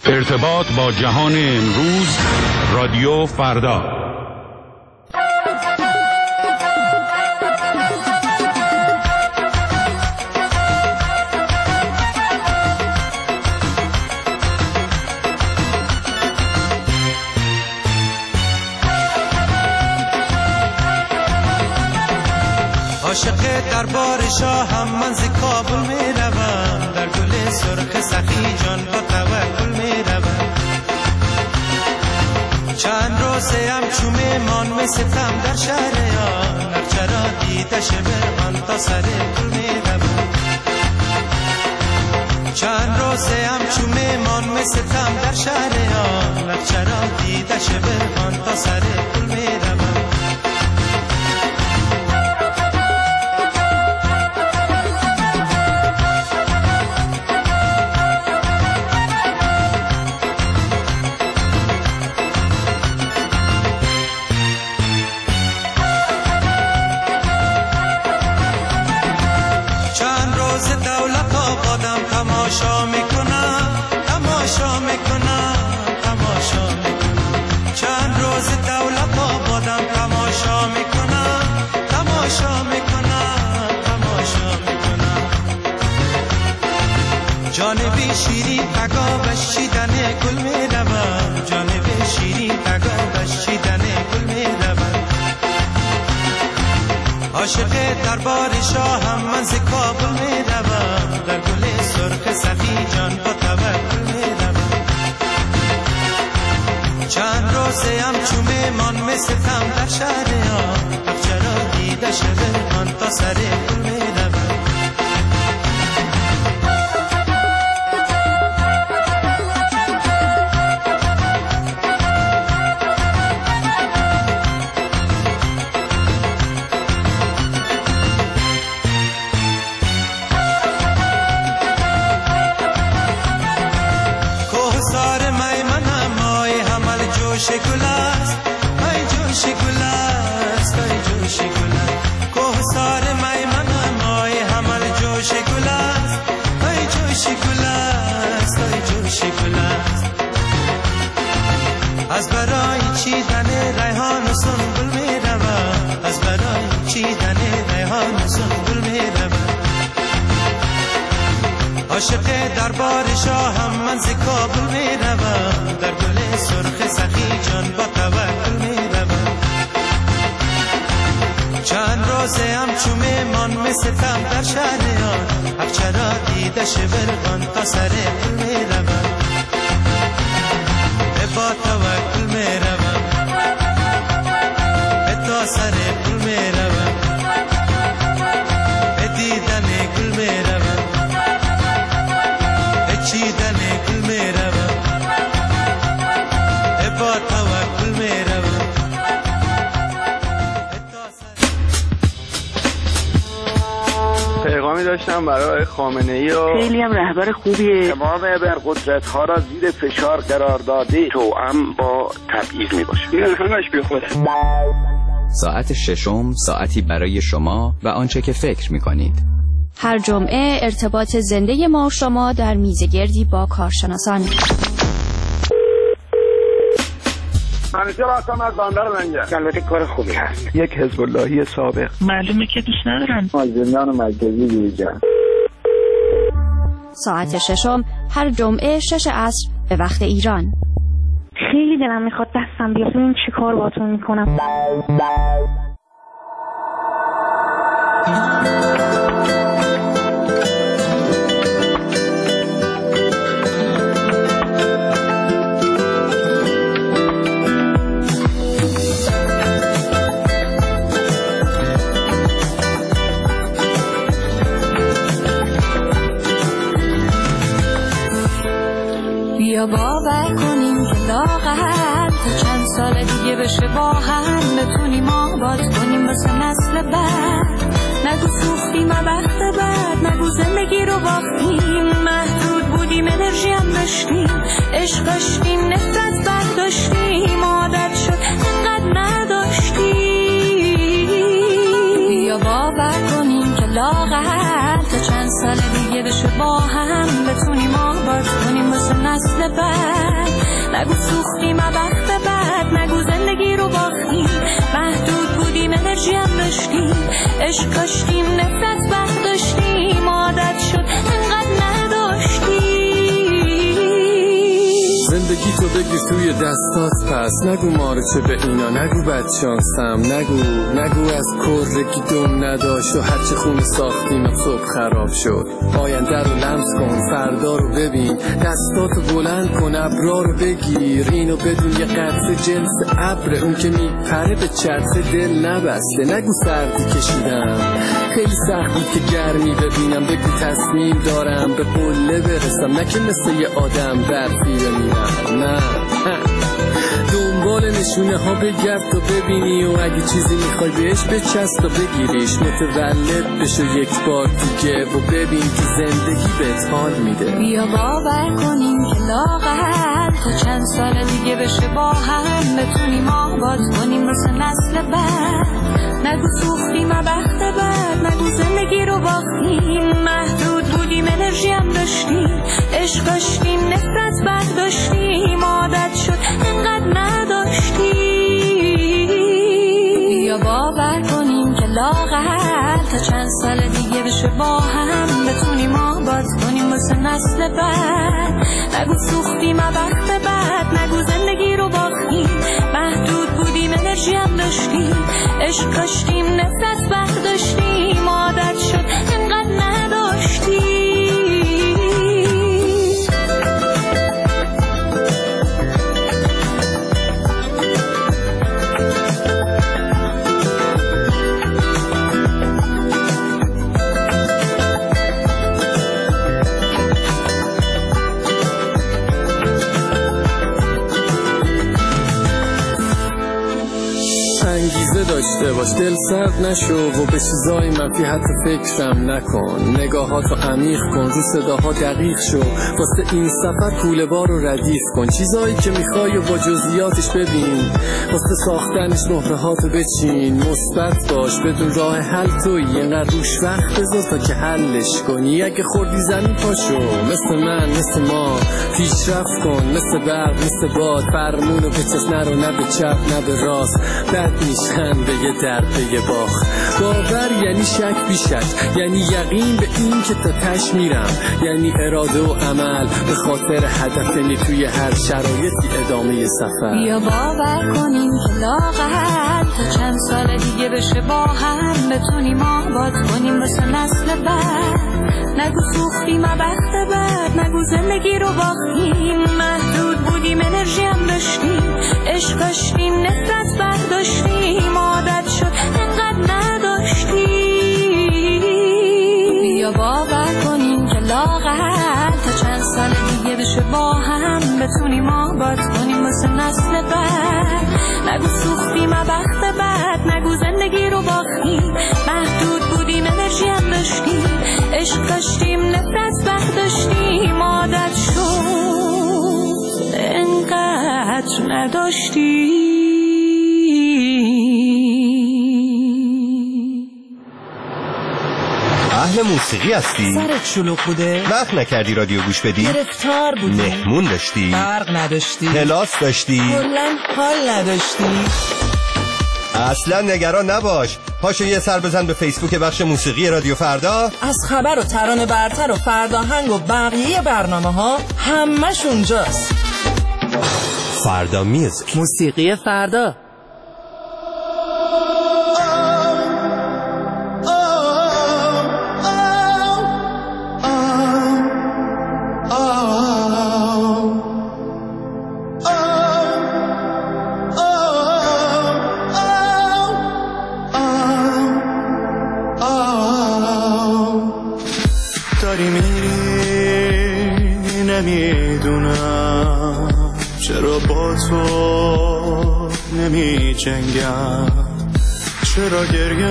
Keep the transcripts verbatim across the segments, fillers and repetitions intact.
ارتباط با جهان امروز، رادیو فردا. عاشق دربار شاهم من ز کابل می روم، در گل سرخ سخی جان با توکل می روم. چند روزه هم چومه مان می ستم در شهر آن، نقچرا دیده شبر آن تا سر گل می روم. چند روزه هم چومه مان می ستم در شهر آن، نقچرا دیده شبر آن تا سر گل می روم. تماشا میکنم تماشا میکنم تماشا میکنم، چند روز دولت آبادم تماشا میکنم تماشا میکنم تماشا میکنم. جانب شیرین تگا بشیدن گل میروم، جانب شیرین تگا بشیدن گل میروم. عاشق دربار شاهم من ز کابل میروم، در گل سرخ سخی جان با توکل میروم. چند روزه هم چومه مان می ستم در شهر آن، اخچرا دیده شبه آن تا سر گل میروم. از برای چیدن ریحان و سنبل می روم، از برای چیدن ریحان و سنبل می روم. عاشق دربار شاهم من ز کابل می روم، در گل سرخ سخی جان با توکل می روم. چند روزه هم چومه مان می ستم در شهر آن، اخچرا دیده شبر آن تا سر گل می روم. با توکل می روم، تا سر گل می روم، دیدن گل می روم، چیدن گل می روم، با توکل می روم. پیغامی داشتم برای خامنه‌ای و خیلی هم رهبر خوبیه. تمام ابرقدرت ها را زیر فشار قرار داده، توأم با تبعیض می باشه. این همش بی خوده. ساعت ششم، ساعتی برای شما و آنچه که فکر می کنید. هر جمعه ارتباط زنده ما و شما در میزگردی با کارشناسان. همیشه راستم از باندر منجه. البته کار خوبی هست. یک حزب اللهی سابق. معلومه که دوست ندارن. مازندران و مرکزی بیرجان. ساعت ششم هر جمعه شش عصر به وقت ایران. خیلی دلم میخواد دستم بیاد ببین چی کار باهاتون میکنم. بیا باور کنیم که لاغر تا چند سال دیگه بشه با هم بتونیم آباد کنیم واسه نسل بعد. نگو سوختیم وقت بعد، نگو زندگی رو باختیم، محدود بودیم انرژی هم داشتیم، عشق داشتیم نفرت برداشتیم، عادت شد انقدر نداشتیم. بیا باور کنیم که لاغر تا چند سال دیگه بشه با هم بتونیم آباد کنیم واسه نسل بعد. نگو سوختیم بخت بد، نگو زندگی رو باختیم، محدود بودیم انرژی هم داشتیم، عشق کاشتیم نفرت بخت داشتیم، عادت شد انقدر نداشتیم. زندگی تو بگیر توی دستات پس، نگو مارچه به اینا، نگو بدشانسم، نگو نگو از کرگی دم نداشت و هرچه خونه ساختیم صبح خراب شد. آینده رو لمس کن، فردا رو ببین، دستاتو بلند کن، ابرا رو بگیر، اینو بدون یه قطره جنس ابر، اون که میپره به چرخ دل نبسته. نگو سردی کشیدم خیلی سخت بود که گرمی ببینم، بگو تصمیم دارم به قله برسم، نه که مثل یه آدم برفی بمیرم. نه دنبال نشونه ها بگرد تا ببینی، و اگه چیزی میخوای بهش بچست تا بگیریش، متولد بشو یک بار دیگه و ببین که زندگی بهت حال میده. بیا باور کنیم که لاغر تا چند سال دیگه بشه با هم بتونیم آباد کنیم واسه نسل بعد. نگو سوختیم بخت بد، نگو زندگی رو باختیم، محدود بودیم انرژی هم داشتیم، عشق داشتیم نفرت بد داشتیم، عادت شد انقدر نداشتیم. بیا باور کنیم که لاغر تا چند سال دیگه بشه با هم بتونیم آباد کنیم واسه نسل بعد. نگو سوختیم بخت بد، نگو زندگی رو باختیم، محدود بودیم انرژی هم داشتیم، عشق کاشتیم نفرت بد داشتیم، عادت شد انقدر نداشتیم. انگیزه داشته باش، دل سرد نشو و به چیزای منفی حتی فکرم نکن، نگاهاتو عمیق کن، رو صداها دقیق شو، واسه این سفر کوله بار رو ردیف کن، چیزایی که میخوای و با جزئیاتش ببین، واسه ساختنش مهره هاتو بچین، مثبت باش بدون راه حل توی، اینقدر روش وقت بذار تا که حلش کنی، اگه خوردی زمین پاشو، مثل من مثل ما پیشرفت کن، مثل برق مثل باد، فرمونو به چست نرو، نه به چپ نه به راست، بد میشن به یه درد به یه باخ. باور یعنی شک بیشک، یعنی یقین به این که تا تش میرم، یعنی اراده و عمل به خاطر هدف، یعنی توی هر شرایطی ادامه سفر. بیا باور کنیم که لاغر تا چند سال دیگه بشه با هم بتونیم آباد کنیم واسه نسل بعد. نگو سوختیم بخت بد، نگو زندگی رو باختیم، محدود بودیم انرژی هم داشتیم، عشق داشتیم نفرت بد داشتیم، عادت شد انقدر نداشتیم. بیا باور کنیم که لاغر تا چند سال دیگه بشه با هم بتونیم آباد کنیم واسه نسل بعد. نگو سوختیم بخت بد، نگو زندگی رو باختیم، محدود بودیم انرژی هم داشتیم، عشق داشتیم نفرت بد داشتیم، عادت شد انقدر نداشتیم. اهل موسیقی هستی؟ سرت شلوغ بوده؟ وقت نکردی رادیو گوش بدی؟ گرفتار بودی؟ مهمون داشتی؟ برق نداشتی؟ کلاس داشتی؟ کلاً حال نداشتی؟ اصلا نگران نباش، پاشو یه سر بزن به فیسبوک بخش موسیقی رادیو فردا، از خبر و ترانه برتر و فرداهنگ و بقیه برنامه ها همش اونجاست. فردا میوزیک، موسیقی فردا. داری میری نمیدونم چرا با تو نمی جنگم، چرا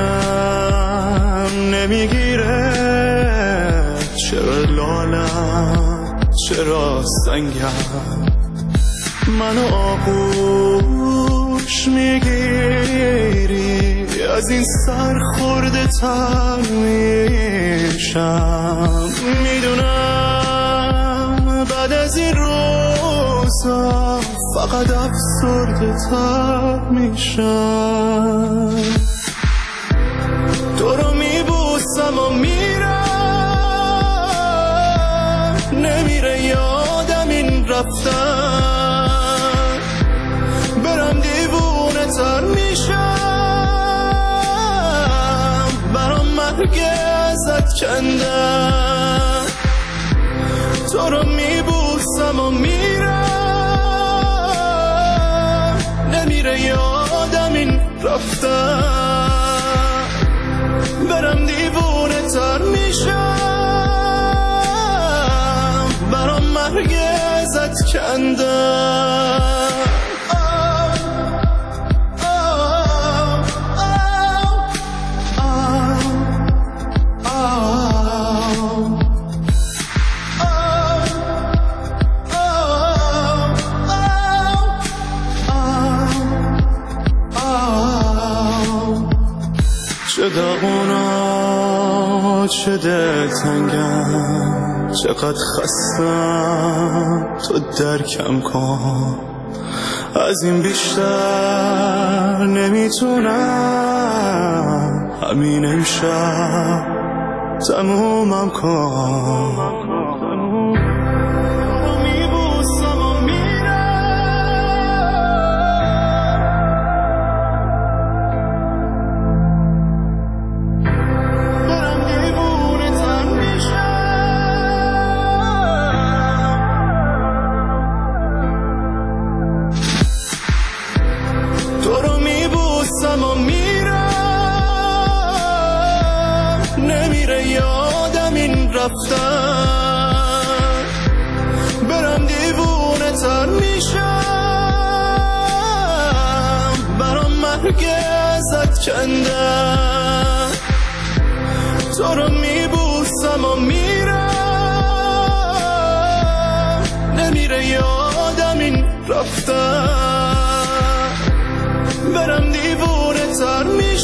گریم نمیگیره، چرا لالم چرا سنگم، منو آغوش میگیری از این سر خورده تر میشم، میدونم بعد از این روزا فقط افسرده تر میشم. تو رو میبوسم و میرم، نمیره یادم این رفتن، برم دیوونه تر میشم، برام مرگ ازت کندن. تو رو میبوسم و میرم، نمیره یادم این رفتن، برم دیوونه تر میشم، برام مرگ ازت کندن. چه داغونا چه دلتنگم، چقدر خستم تو درکم کن، از این بیشتر نمیتونم، همین امشب تمومم کن. رفتن، برم دیوونه تر میشم، برام مرگ ازت کندن. تو رو میبوسم و میرم، نمیره یادم این رفتن، برم دیوونه تر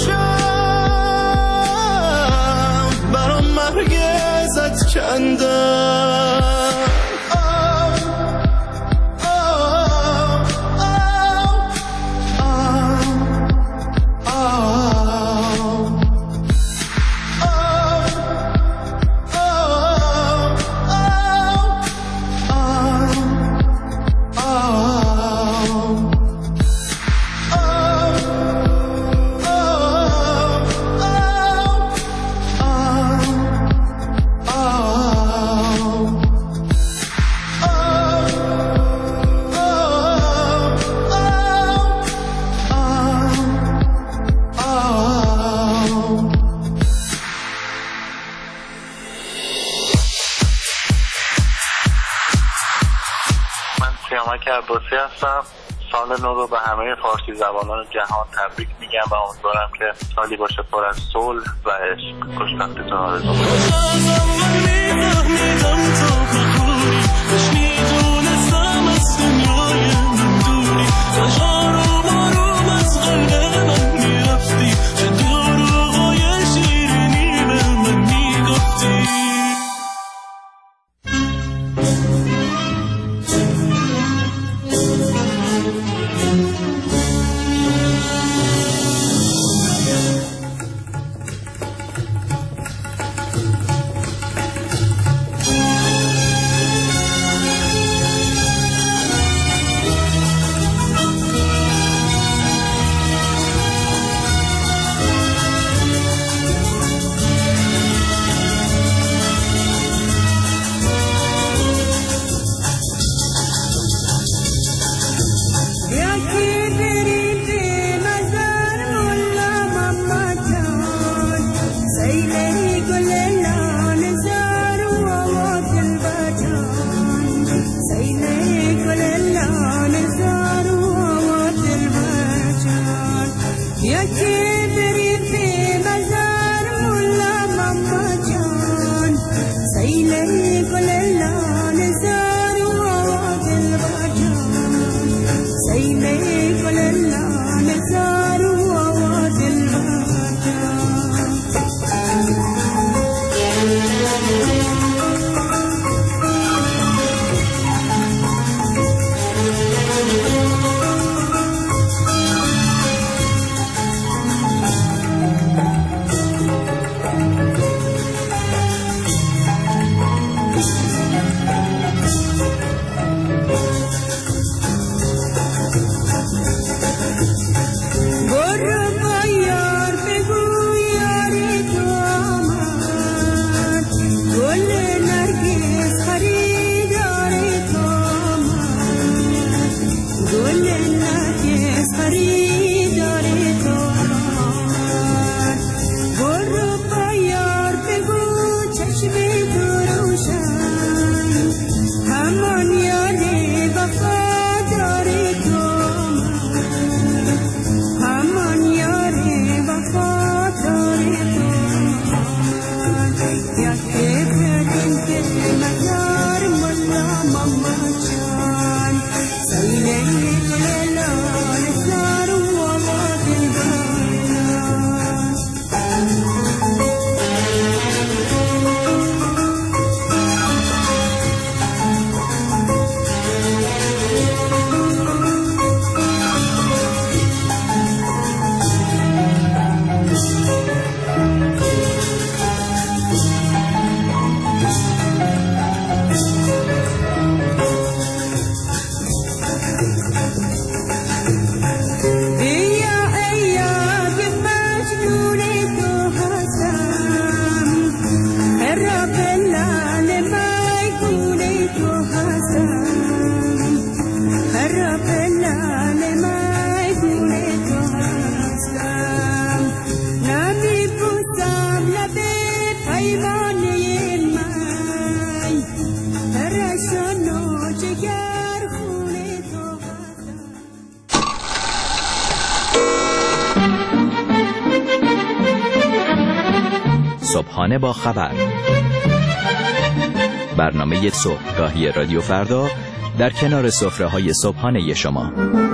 میشم، برام مرگ ازت کندن. سیامک عباسی هستم. سال نو رو به همه فارسی زبانان جهان تبریک میگم و امیدوارم که سالی باشه پر از صلح و عشق. خوشبختیتون آرزو صبحانه با خبر، برنامه صبحگاهی رادیو فردا در کنار سفره‌های صبحانه شما.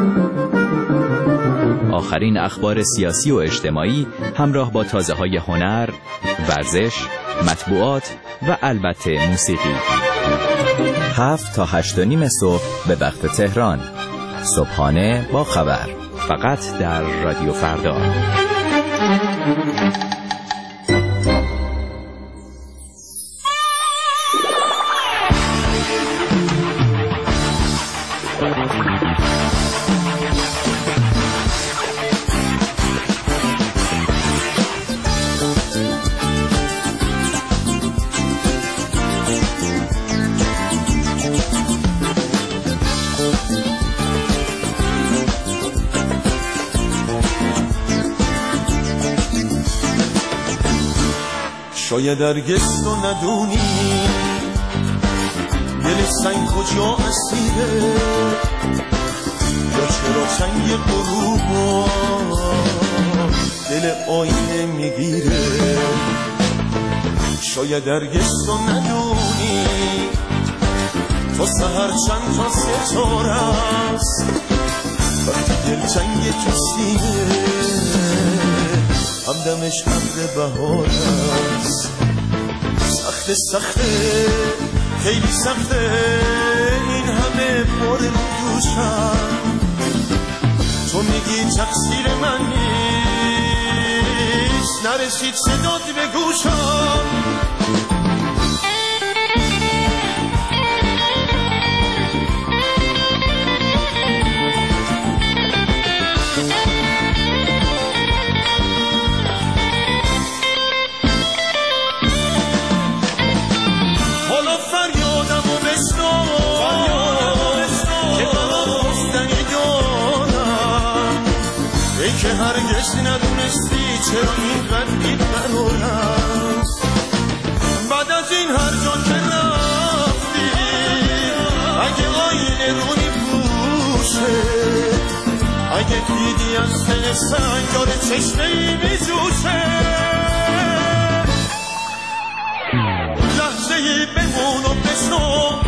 آخرین اخبار سیاسی و اجتماعی همراه با تازه‌های هنر، ورزش، مطبوعات و البته موسیقی. هفت تا هشت و نیم صبح به وقت تهران. صبحانه با خبر، فقط در رادیو فردا. شاید هرگز تو ندونی دل سنگ کجا اسیره، یا چرا چنگ غروبا دل آینه میگیره. شاید هرگز تو ندونی تا سحر چند تا ستاره است، وقتی دل چنگ تو سینه همدمش ابر بهار است. سخته سخته خیلی سخته این همه بار رو دوشم، تو میگی تقصیر من نیست، نرسید صدات به گوشم. که هرگز ندونستی چرا اینقدر بی‌قرارم، بعد از این هر جا که رفتی اگه آینه رو میپوشه، اگه دیدی از دل سنگ داره چشمه‌ای میجوشه، لحظه‌ای بمون و بشو،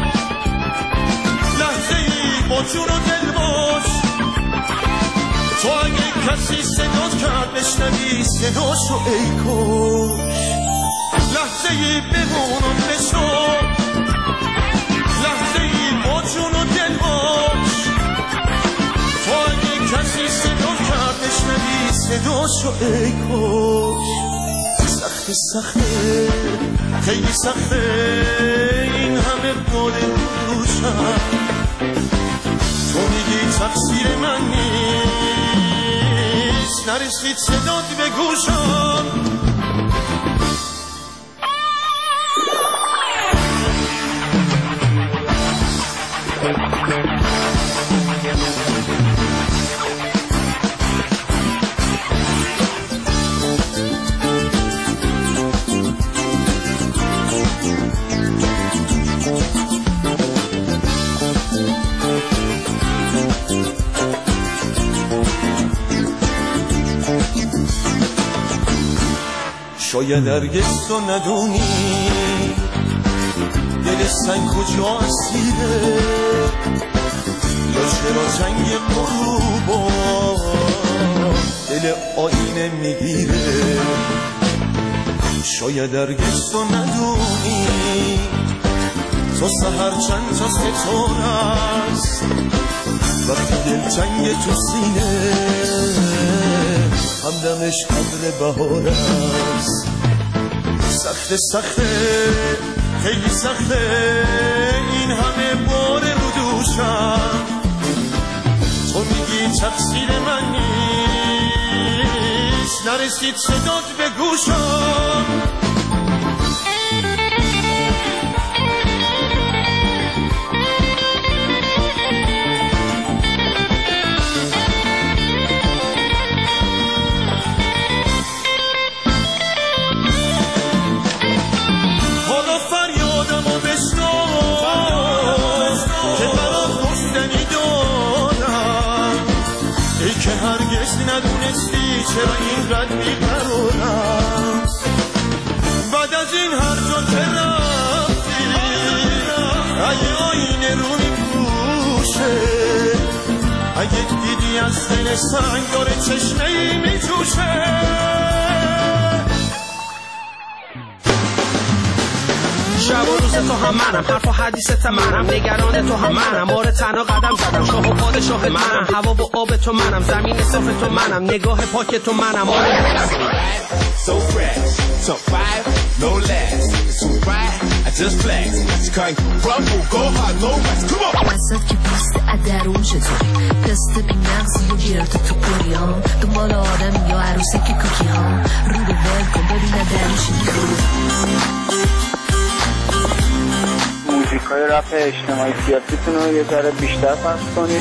لحظه‌ای با جون و دل باش. تو اگه کسی صدات کرد بشنوی صداشو ای کش، لحظه‌ای بمون و بشو، لحظه‌ای با جون و دل باش. تو اگه کسی صدات کرد بشنوی صداشو ای کش. سخته سخته خیلی سخته این همه بار دوشم، تو میگی تقصیر من نیست، نرسید صدات به گوشم. شاید هرگز تو ندونی دل سنگ کجا اسیره، یا چرا جنگ غروبا دل آینه میگیره. شاید هرگز تو ندونی تا سحر چند تا ستاره است، وقتی دل جنگ تو سینه همدمش ابر بهار است. سخته سخته خیلی سخته این همه بار رو دوشم، تو میگی تقصیر من نیست، نرسید صدات به گوشم. که هرگز ندونستی چرا اینقدر بی‌قرارم، از دل سنگ داره چشمه ای می جوشه. شب و روز تو هم منم، حرف و حدیثت منم، نگران تو هم منم، آره تنها قدم زدم، شاه و پادشاه منم، هوا و آب تو منم، زمین صاف تو منم، نگاه پاک تو منم، آره so fresh, so fire, no less, it's too bright, I just flex, you can't crumble, go hard, no rest, come on. وسط که پست ادرون چطوری پست بی نقصی و گرد تو قریام دنبال آدم یا عروسی که کوکی ها رو به ول کن ببینه درش موزیکای رپ اجتماعی سیاسیتون رو یه ذره بیشتر پخش کنید.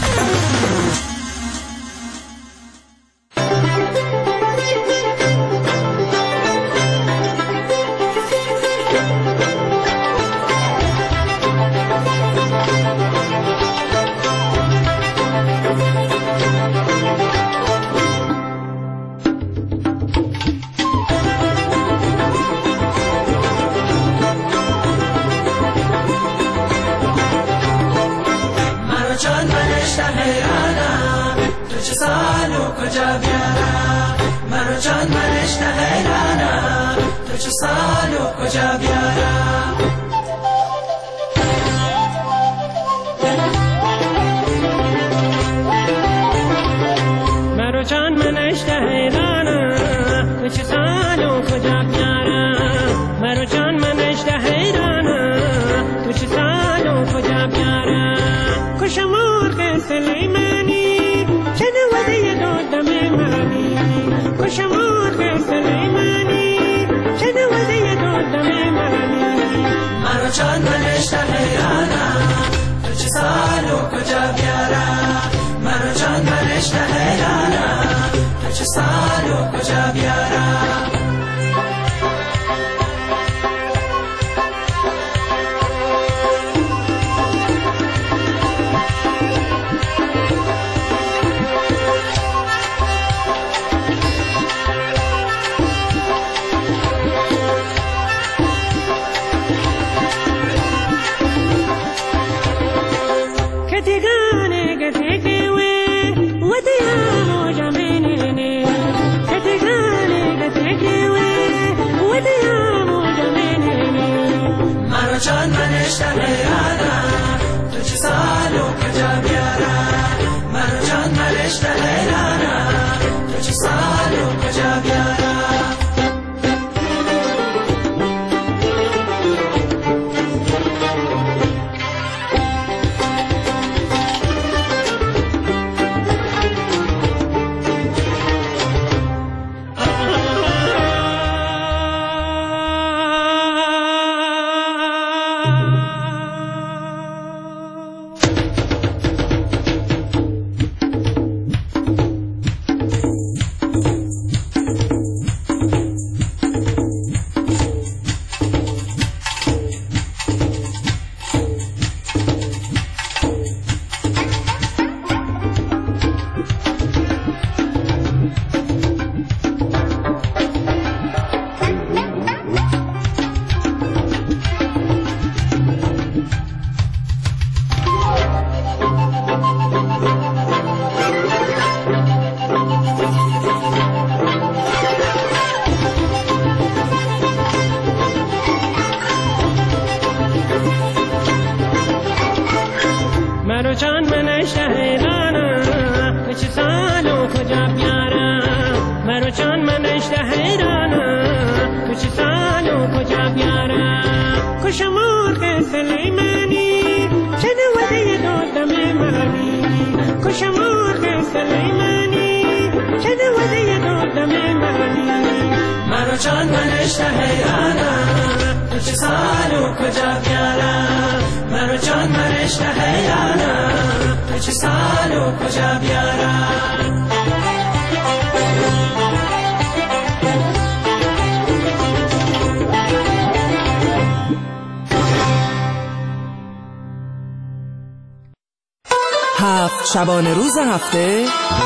هفت شبانه روز هفته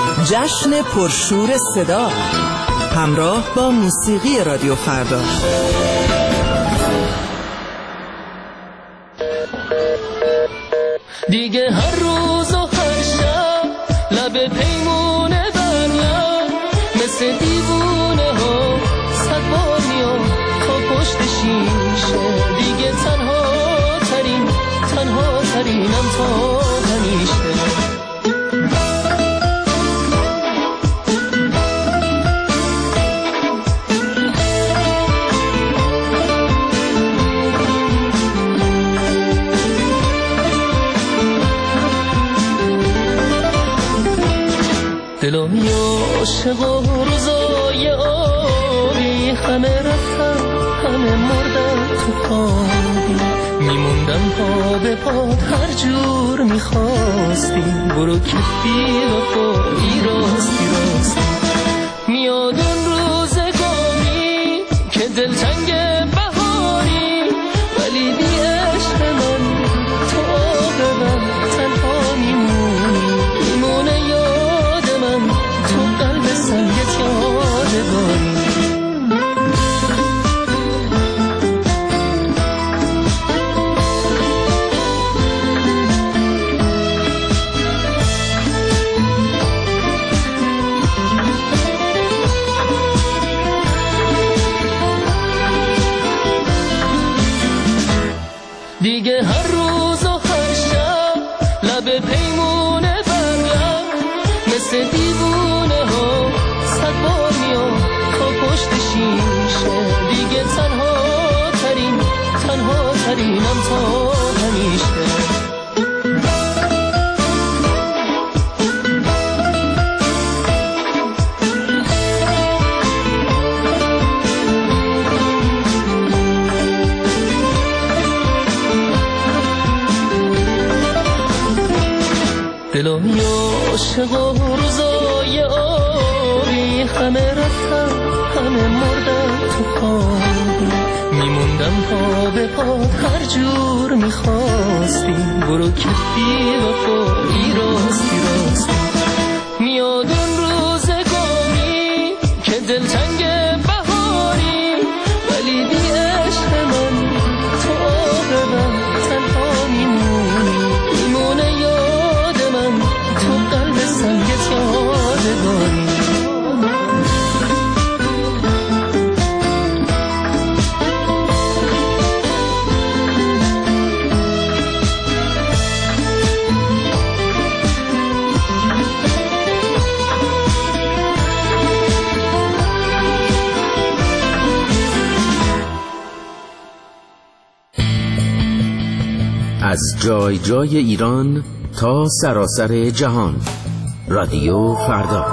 جشن پرشور صدا همراه با موسیقی رادیو فردا. دیگه هر روز و هر شب لب پیمونه بریم مثل دیوونه ها صد بار میام تا پشت شیشه دیگه تنها ترین تنها ترینم تا همیشه. دلم عاشق و روزای آبی همه رفتن همه مردن تو خوابی میموندم پا به پا هر جور میخواستی برو که بی وفایی راستی راستی میاد اون روزگاری که دلتنگ بهاری ولی بی عشق من تو آب من تنها میمونی میمونه یاد من تو قلب سنگت یادگاری. دیگه هر روز و هر شب لب پیمونه بریم مثل دیوونه ها صد بار میام تا پشت شیشه دیگه تنها ترین تنها ترینم تا همیشه. دلم عاشق و روزای آبی همه رفتن همه مردن تو خوابی میموندم پا به پا هر جور میخواستی برو که بی وفایی راستی راستی میاد اون روزگاری که دلتنگ بهاری ولی بی عشق من تو آب من تنها میمونی میمونه یاد من تو قلب سنگت یادگاری. از جای جای ایران تا سراسر جهان، رادیو فردا.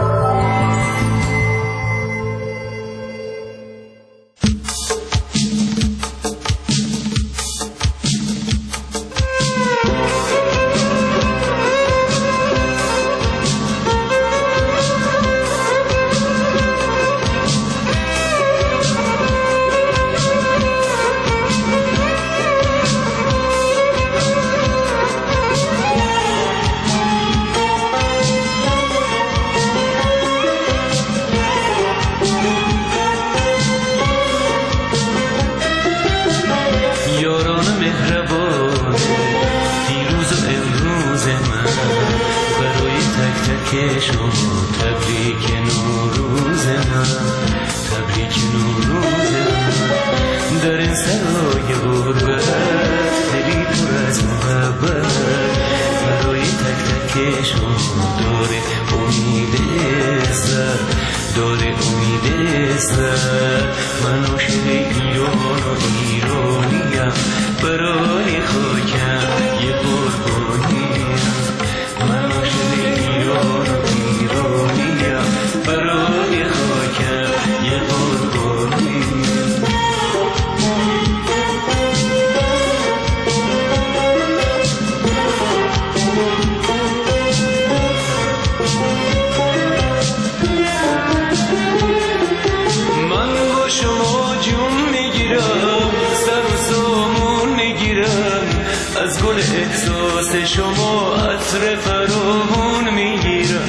شما عطر فراوون میگیرم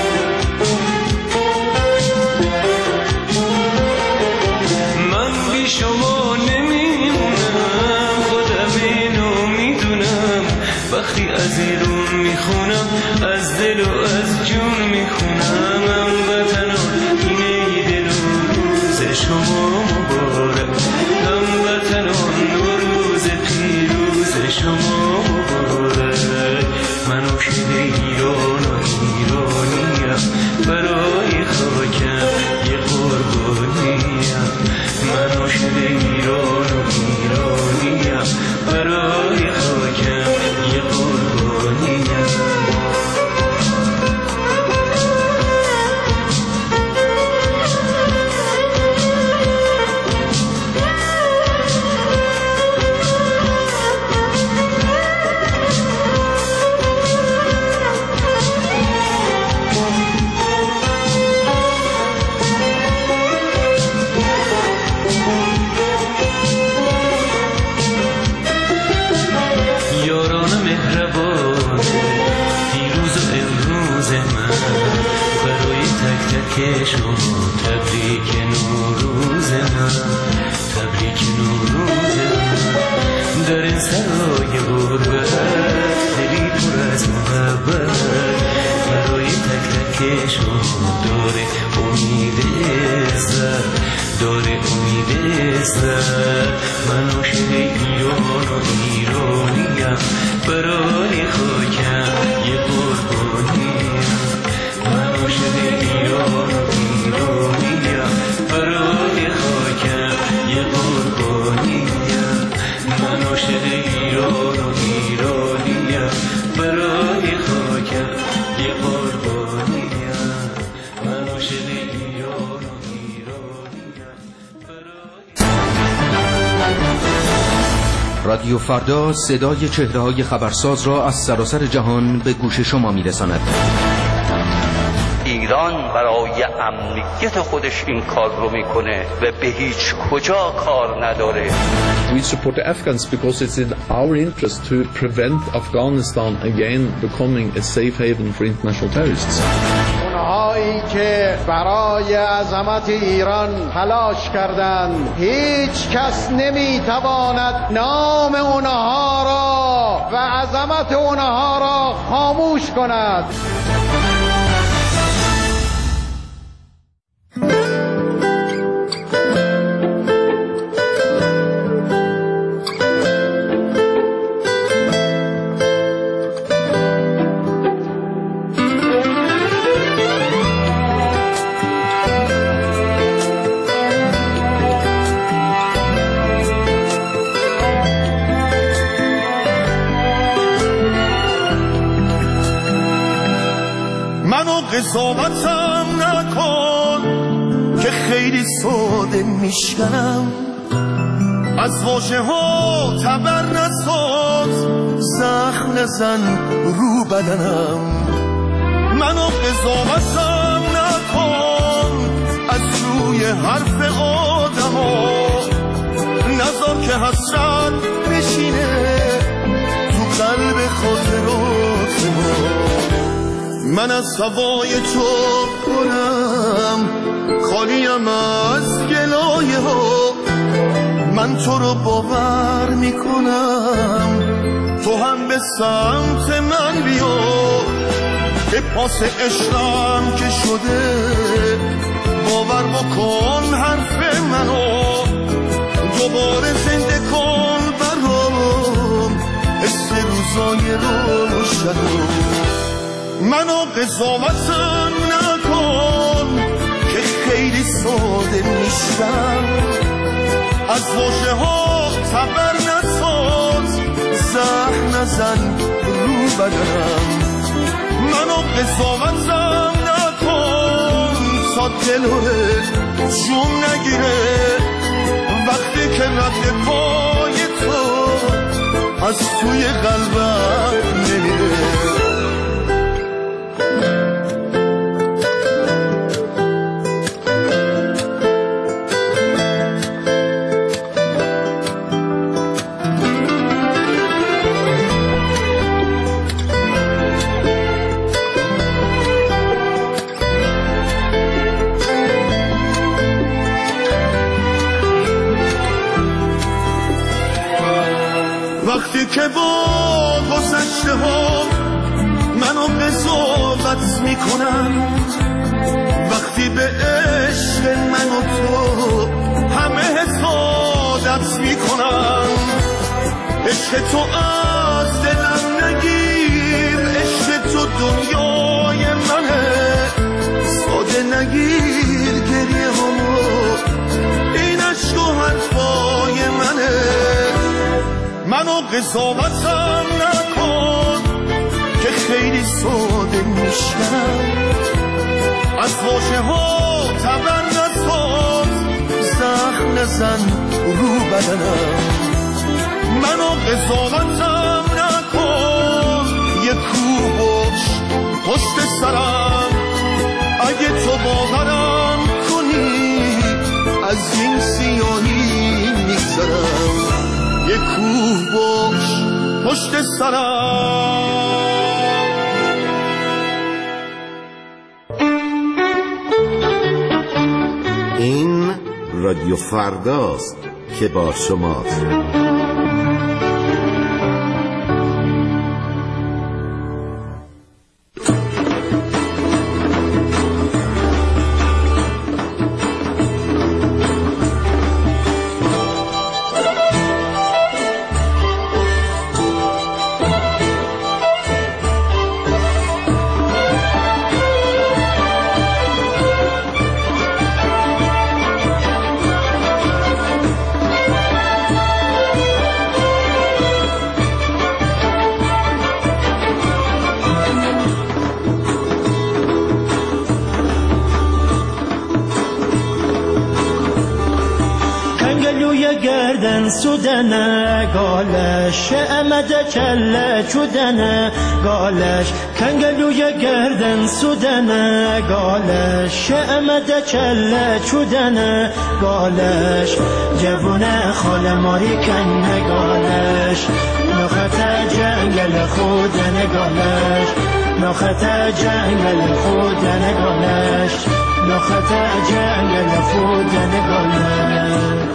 من بی شما نمیمونم خودم اینو میدونم وقتی از ایرون میخونم از دل و از جون میخونم هموطنان اینه دل و روز شما مبارک هموطنان روز پیروز شما مبارک من عاشق ایران و ایرانیم برای خاکم یه قربانیم من عاشق ایران و ایرانیم برای خاکم یه قربانیم شما تبریک نوروز من تبریک نوروز من در این سرای غربت دلی پر از محبت برای تک تک شما داره امید عزت داره امید عزت من عاشق ایران و ایرانیم برای خاکم یه قربانیم من عاشق ایران و ایرانیم برای خاکم یه قربانیم من عاشق ایران و ایرانیم برای خاکم یه قربانیم من عاشق ایران و ایرانیم رادیو فردا صدای چهره‌های خبرساز را از سراسر جهان به گوش شما می‌رساند. ایران برای امنیت خودش این کار رو میکنه و به هیچ کجا کار نداره. We support the Afghans because it's in our interest to prevent Afghanistan again becoming a safe haven for international terrorists. اونهایی که برای عظمت ایران تلاش کردند هیچ کس نمیتواند نام اونها را و عظمت اونها را خاموش کند. قضاوتم نکن که خیلی ساده میشکنم از واژه ها تبر نساز زخم نزن رو بدنم منو قضاوتم نکن از روی حرف آدم ها نذار که حسرت بشینه تو قلب خاطرات ما من از هوای تو کنم خالیم از گلایه ها من تو رو باور میکنم تو هم به سمت من بیا به پاس عشقم که شده باور بکن حرف منو دوباره زنده کن برام حس روزای روشنو منو قضاوتم نکن که خیلی ساده میشم از واژه ها تبر نساز زخم نزن رو بدنم منو قضاوتم نکن تا دلوه جون نگیره وقتی که رد پای تو از توی قلبم نمیره وقتی که با گذشته ها میکنن وقتی به عشق من و تو همه حسادت میکنن. عشق تو از دلم نگیر، عشق تو دنیای منه، ساده نگیر گریه همو، این عشق و حرفای منه. منو قضاوتم نکن که خیلی ساده میشم، از واژه ها طبع نساز، زخم نزن رو بدنم. منو قضاوتم نکن، یه کو باش پشت سرم، اگه تو باورم کنی از این سیاهی میگذرم. یه کو باش پشت سرم. این رادیو فرداست که با شماست. سودنه گالش امده کله چودنه گالش کنگلوی گردن سودنه گالش امده کله چودنه گالش جوونه خال ماری کنه گالش نخت جنگل خودنه گالش نخت جنگل خودنه گالش نخت جنگل خودنه گالش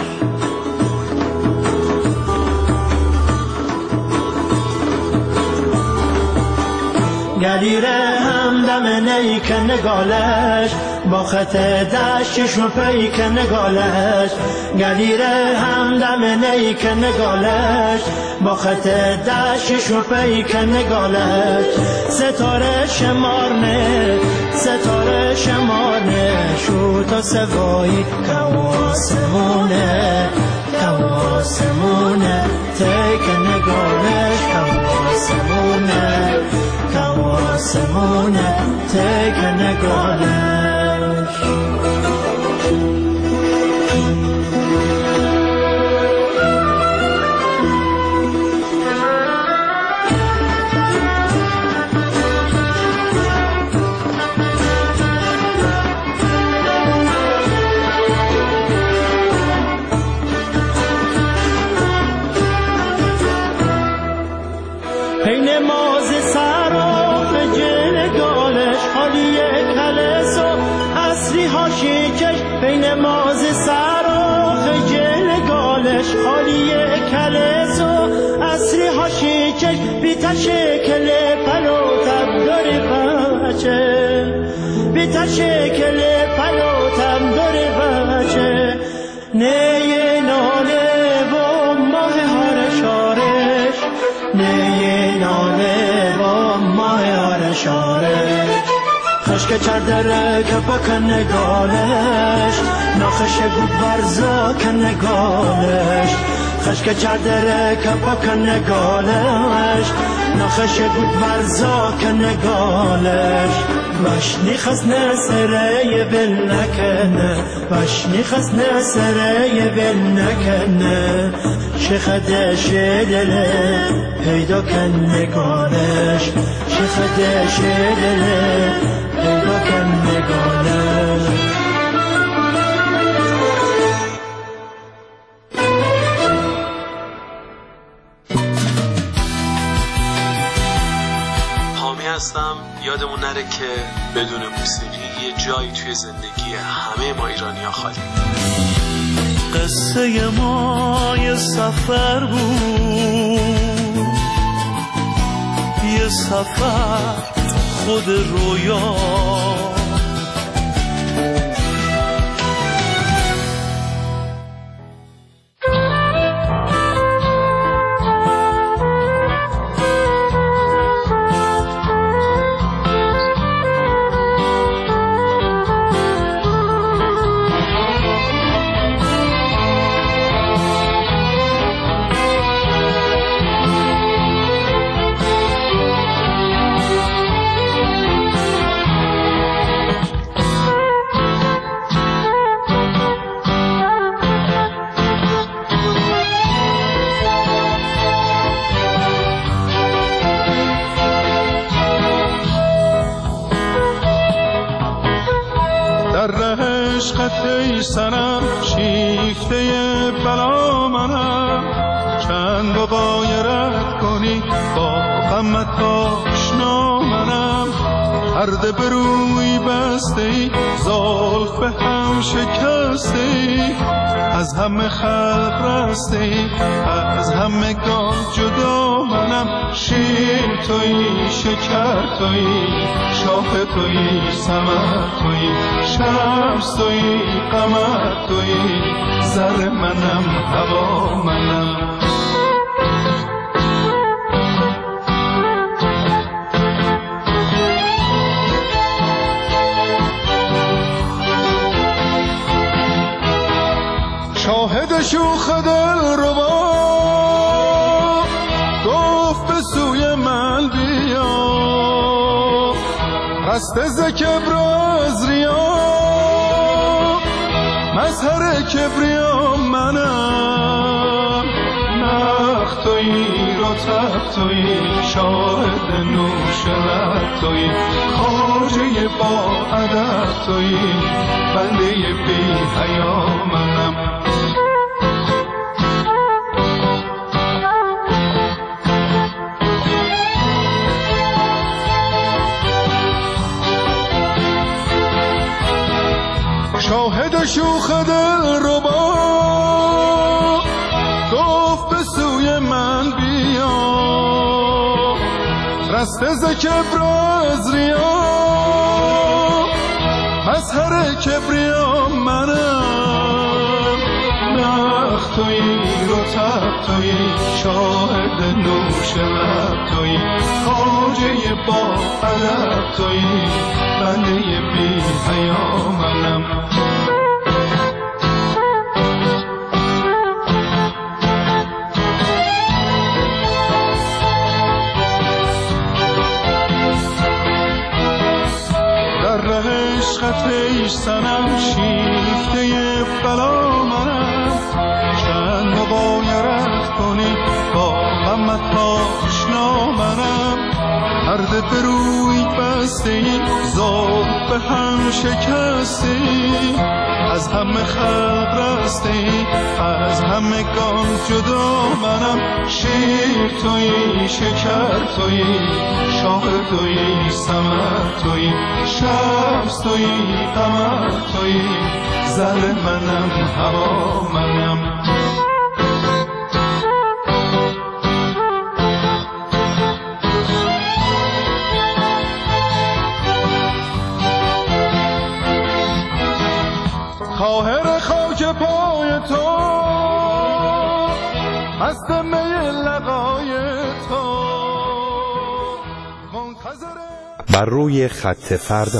گلیره همدم نیکن نگالش با خط دشتش و پیکن نگالش گلیره همدم نیکن نگالش با خط دشتش و پیکن نگالش ستاره شمارنه ستاره شمارنه شو تا سوایی کواسمونه کواسمونه تیکن نگالش کواسمونه کواسمونه تیک نگالش پین مازی سراخ جل گالش حالی کلس و اصلی هاشی چش پین مازی سراخ جل گالش حالی کلس و اصلی هاشی چش بیتا شکل پلو تب داری بچه بیتا شکل پلو تب داری بچه نیه ناله و ماه هارشارش نیه ناله و ماه هارشارش خشک چردره که بکن نگالش نخش گود برزا کن نگالش خشک چردره که بکن نگالش نخش گود برزا کن نگالش بشنی خس نسره بل نکنه بشنی خس نسره بل نکنه شخدش دله پیدا کن نگالش شخدش دله پیدا کن نگالش هستم. یادمون نره که بدون موسیقی یه جایی توی زندگی همه ما ایرانی‌ها خالی. قصه ما یه سفر بود، یه سفر خود رویا. عشقت ای سنم شیفته بلا منم، چند بغایرت کنی با غمت آشنا منم. پرده به روی بسته ای زلف به هم شکسته ای، از همه خلق رسته ای از همه گان جدا منم. شیر تویی شکر تویی شاخ تویی ثمر تویی شمس تویی قمر تویی زر منم هوا منم. شاهد شوخ دل ربا گفت به سوی من بیا، قصد ز کبر از ریا مظهر کبریا منم. نخ تویی رطب تویی شاهد نوش لب تویی خواجه با ادب تویی بنده بی حیا منم. شاهد شوخ دل ربا گفت به سوی من بیا، رسته ز کبر از ریا مظهر کبریا منم. نخ تویی رطب تویی شاهد نوش لب تویی خواجه با ادب تویی بنده بی حیا منم. عشقت ای سنم شیفته بلا منم، چند مغایرت کنی با غمت آشنا منم. پرده به روی بسته ای زلف به هم شکسته ای، از همه خلق رسته ای از همه گان جدا منم. شیر تویی شکر تویی شاخ تویی ثمر تویی شمس تویی قمر تویی زر منم هوا منم. خواهر خاک پای تو هست می لقای تو منتظر بر روی خط فردا.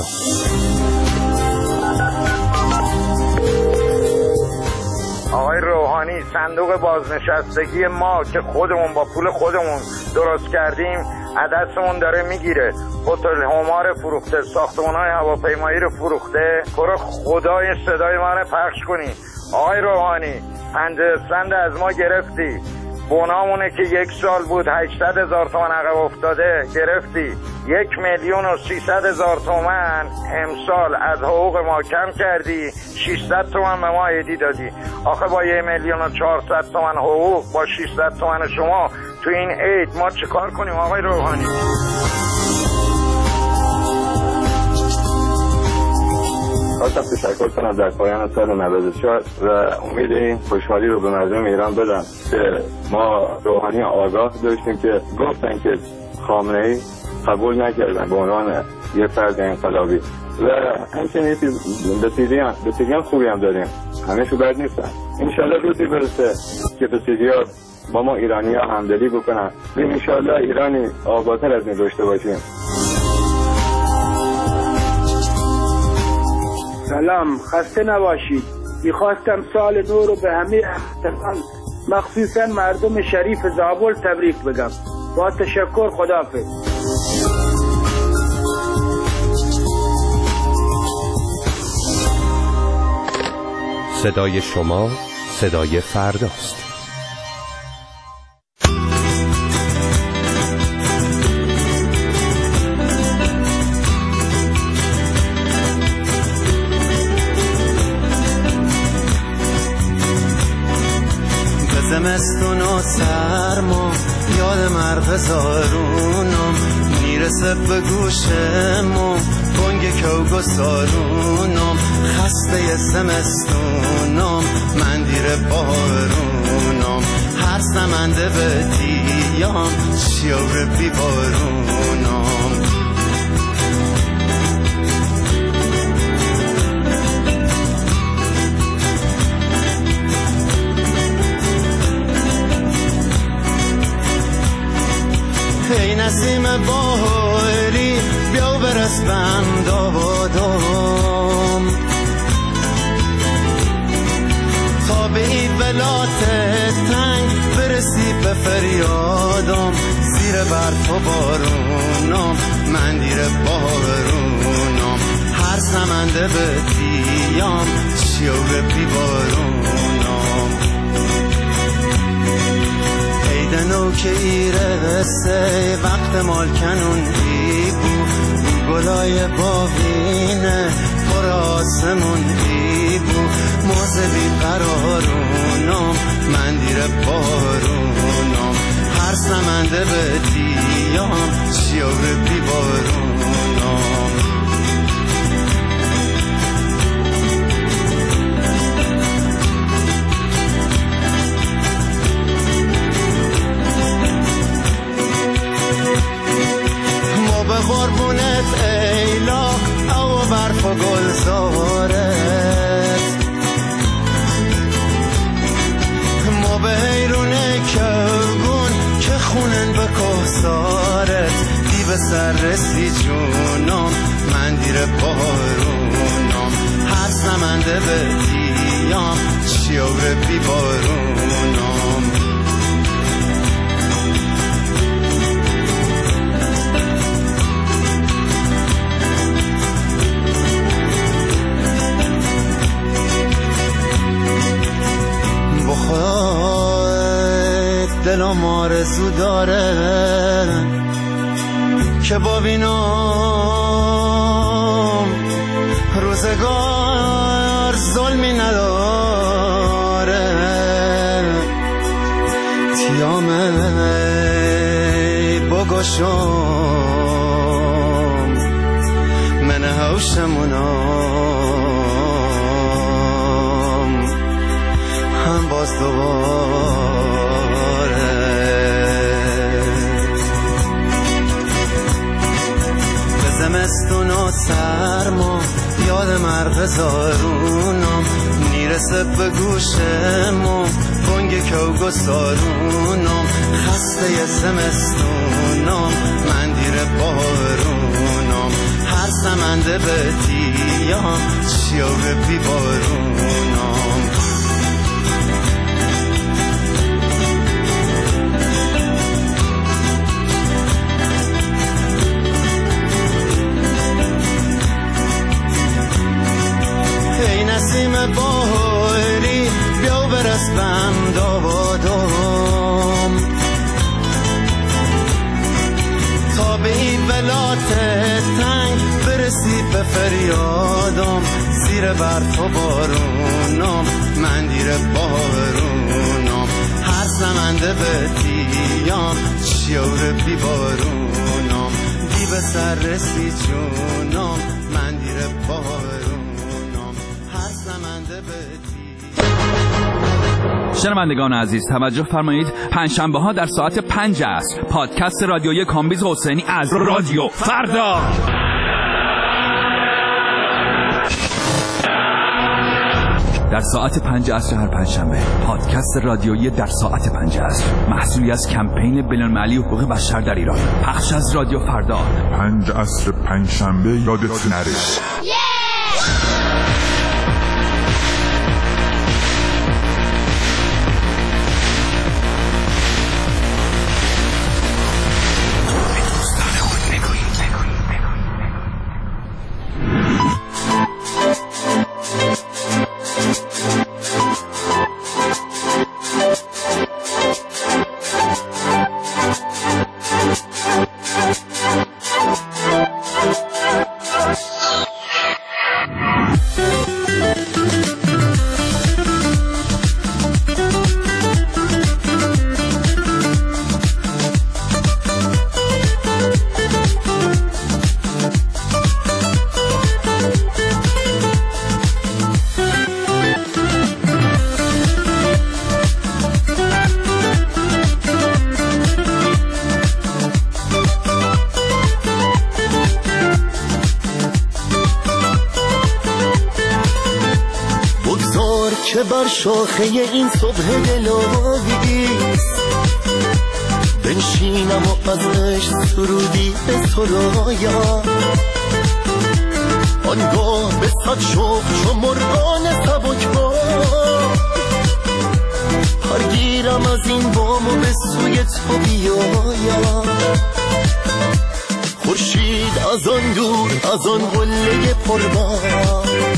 آقای روحانی، صندوق بازنشستگی ما که خودمون با پول خودمون درست کردیم عدسمون داره میگیره. هتل همار فروخته، ساختمان‌های هواپیمایی رو فروخته. برو خدای صدای من پخش کنی. آقای روحانی، پنجاه از ما گرفتی. بونامونه که یک سال بود هشتصد هزار تومن عقب افتاده گرفتی. یک میلیون و سیصد هزار تومن امسال از حقوق ما کم کردی، ششصد تومن به ما عیدی دادی. آخه با یک میلیون و چهارصد تومن حقوق با ششصد تومن شما تو این عید ما چه کار کنیم آقای روحانی؟ خواستم تشکر کنم در پایان سال نود و چهار و امید این خوشحالی رو به مردم ایران بدم که ما روحانی آگاه داشتیم که گفتن که خامنه‌ای قبول نکردن به عنوان یه فرد انقلابی و همچنین بسیجیان خوبی هم داریم، همه‌شو بد نیستن. انشالله روزی برسه که بسیجی‌ها با ما ایرانی ها همدلی بکنن و انشالله ایرانی آبادتر از این داشته باشیم. سلام، خسته نباشید. میخواستم سال نو رو به همه احتمال مخصوصا مردم شریف زابل تبریک بگم. با تشکر، خداحافظ. صدای شما صدای فرداست. زمستون و سرما یاد مرغ زارونم میرسه به گوشمو بانگ کوگ و سارونم خسته زمستونم من دیر بارونم هر سمنده به دیام شیور بی بارونم ای نسیم بهاری بیا برس بند آبادم تا به این ولات تنگ برسی به فریادم زیر برف و بارونم من دیر بارونم هر سمنده به دیام شیور بی بارونم دنو که ایرسه وقت مالکنون ای بو گلای باوینه پر آسمون ای بو موزه بی قرارونم من دیر بارونم هر سمنده به دیام شیور بی بارونم قربونت ایلا او برف و گلزارت ما به حیرونه کهگون که خونن به کهسارت دی به سر رسی جونم من دیر بارونم هر سمنده به دیام شیور بی بارونم دلم آرزو داره که ببینم روزگار ظلمی نداره تیامه بگشم من هوشمونم هم باز دوباره به زمستون و سرما یاد مرغ زارونم میرسه به گوشمو بانگ کوگ و سارونم خسته زمستونم من دیر بارونم هر سمنده به دیام شیور بی بارونم نسیم بهاری بیا برس بند آبادم تا به این ولات تنگ برسی به فریادم زیر برف و بارونم من دیر بارونم هر سمنده به دیام شیور بی بارونم دی به سر رسی جونم من دیر بارونم شنوندگان عزیز توجه فرمایید، پنجشنبه ها در ساعت پنج عصر پادکست رادیویی کامبیز حسینی از رادیو فردا. در ساعت پنج عصر هر پنجشنبه پادکست رادیویی در ساعت پنج عصر، محصولی از کمپین بین‌المللی حقوق بشر در ایران، پخش از رادیو فردا. پنج عصر پنجشنبه یادت نره. که بر شاخه این صبح دلاویز بنشینم و از عشق سرودی به سرایم، آنگاه به صد شوق چو مرغان سبکبار پرگیرم از این بام و به سوی تو بیایم. خورشید از آن دور از آن قله پرباز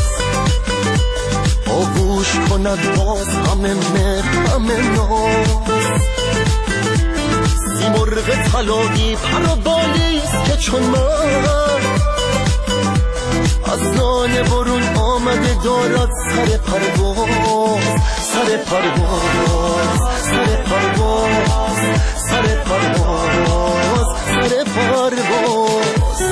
آغوش کند باز همه مهر همه ناز. سیمرغ طلایی پر و بالیست که چون من از لانه برون آمده دارد سر پرواز، سر پرواز، سر پرواز، سر پرواز، سر پرواز.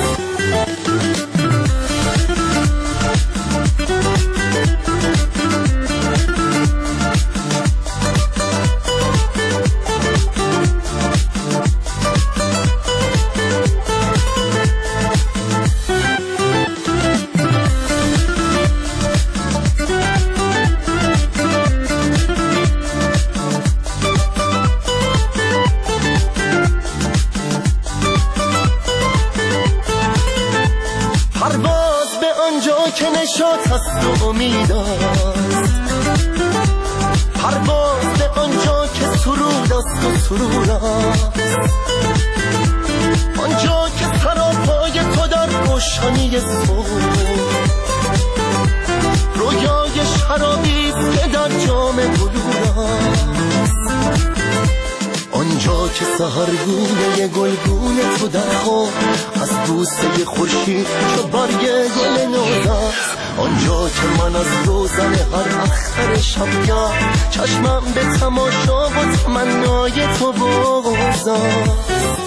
که نشاط هست و امید است، پرواز به آنجا که سرود است و سرور است، آنجا که سراپای تو در روشنی صبح رویای شرابی است که در جام بلور است، آنجا که سحرگونه گلگونه تو در خواب از بوسه خورشید چو برگ گل نوز است، آنجا که من از روزن هر اختر شبگرد چشمم به تماشا و تمنای تو باز است.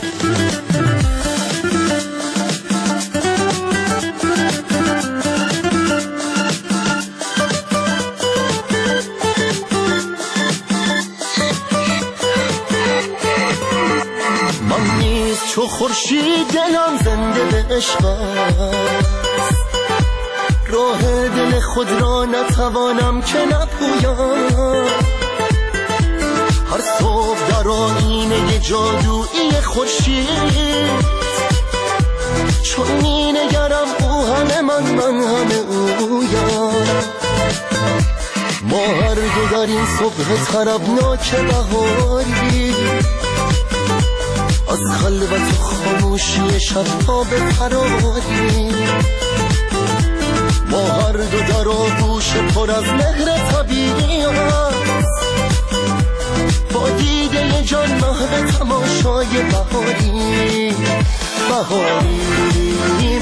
چو خورشید دلم زنده به عشق است، راه دل خود را نتوانم که نپویم، هر صبح در آینه جادویی خورشید چون می نگرم او همه من من همه اویم. ما هر دو در این صبح طربناک بهاری از خلوت و خاموشی شب‌ها به فراری، ما هر دو در آغوش پر از مهر طبیعی است، با دیده جان محو تماشای بهاری، بهاری،